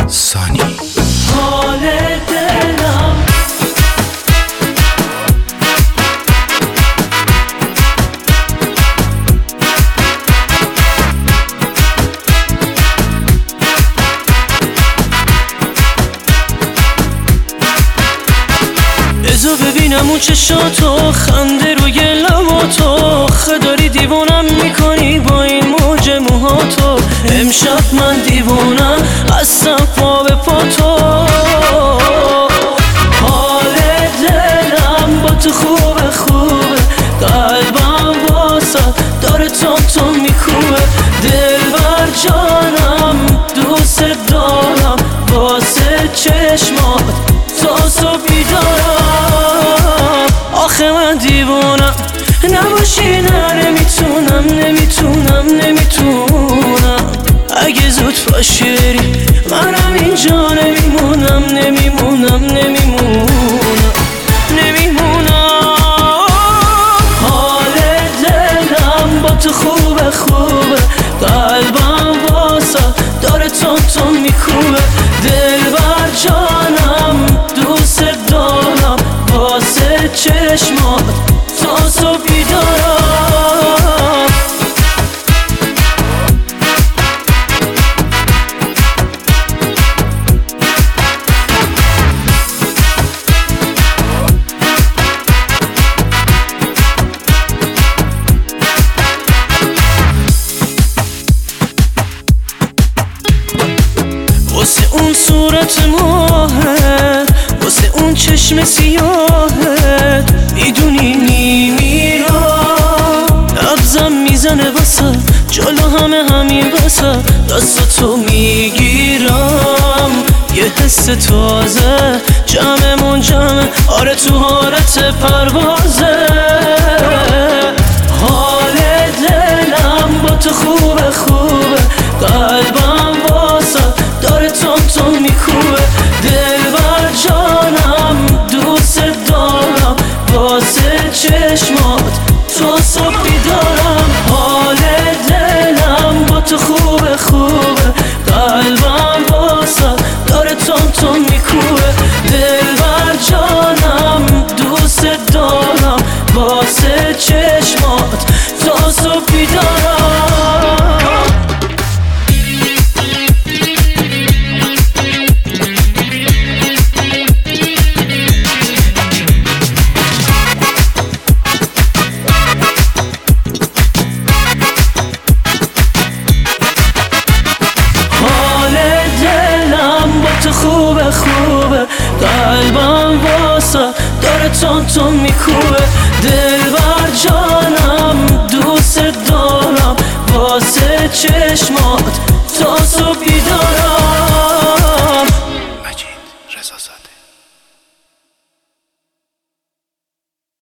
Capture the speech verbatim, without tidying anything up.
سانی حال دلم بذار ببینم اون چشاتو، خنده روی لباتو، خداری دیوونم میکنی با این موج موهاتو. امشب من دیوونم هستم پا به پاتو. حال دلم با تو خوبه خوبه، قلبم واسه داره تون تون میکوبه. دلبر جانم دوست دارم، واسه چشمات تا صبح بیدارم. آخه من دیوونم نباشی، نه نمیتونم نمیتونم نمیتونم. اگه زود پاشی بری منم اینجا نمیمونم نمیمونم نمیمونم نمیمونم. حال دلم با تو خوبه خوبه، قلبم واسه داره تون تون میکوبه. دلبر جانم دوست دارم، واسه چشمات تا صبح بیدارم. واسه اون صورت ماهت، واسه اون چشم سیاهت، میدونی نمیرم. نبضم میزنه واسه جلو همه همین واسه دستاتو میگیرم. یه حس تازه جمعمون جمعه، آره تو حالت پروازه. حال دلم با تو خوبه خوبه، قلبم واسه داره تون تون میکوبه. دلبر جانم دوست دارم، واسه چشمات تا صبح بیدارم. حال دلم با تو خوبه خوبه، قلبم واسه داره تون تون میکوبه. دلبر جانم دوست دارم، واسه چشمات تا صبح بیدارم. خوبه خوبه، قلبم واسه داره تون تون میکوبه. دلبر جانم دوست دارم، واسه چشمات